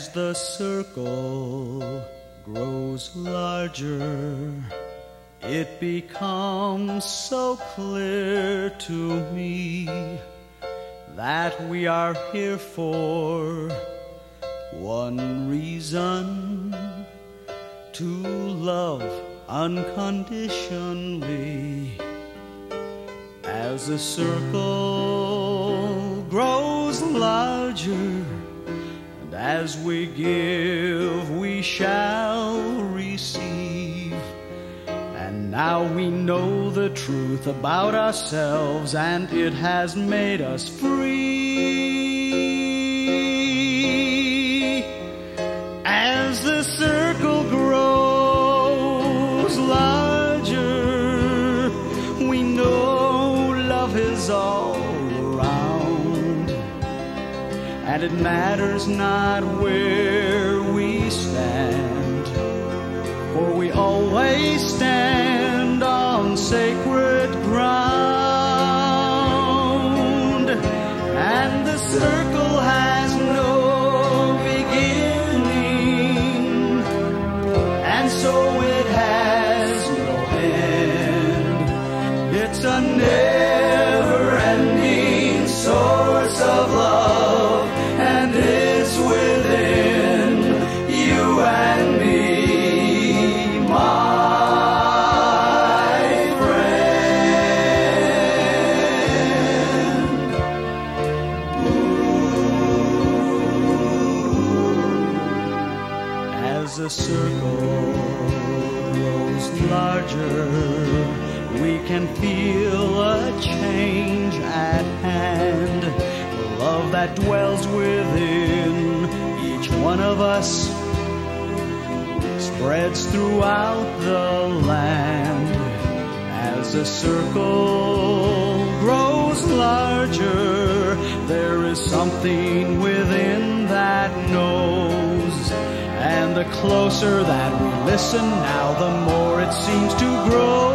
As the circle grows larger, it becomes so clear to me that we are here for one reason: to love unconditionally. As the circle grows larger, and as we give, we shall receive. And now we know the truth about ourselves, and it has made us free. As the circle grows larger, we know love is all around, and it matters not where we stand, for we always stand on sacred ground. And the circle has no beginning, and so it has no end. It's a never-ending source of love, and it's within you and me, my friend. As the circle grows larger, we can feel a change at hand. The love that dwells within each one of us spreads throughout the land. As the circle grows larger, there is something within that knows, and the closer that we listen now, the more it seems to grow.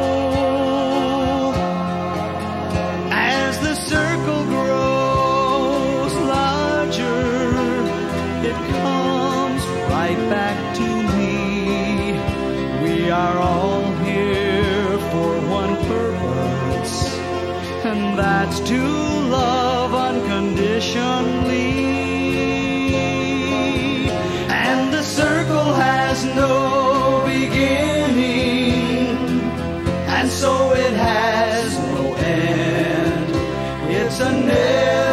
As the circle grows larger, it comes right back to me. We are all here for one purpose, and that's to love unconditionally. And the circle has no beginning, and so it has no end. It's a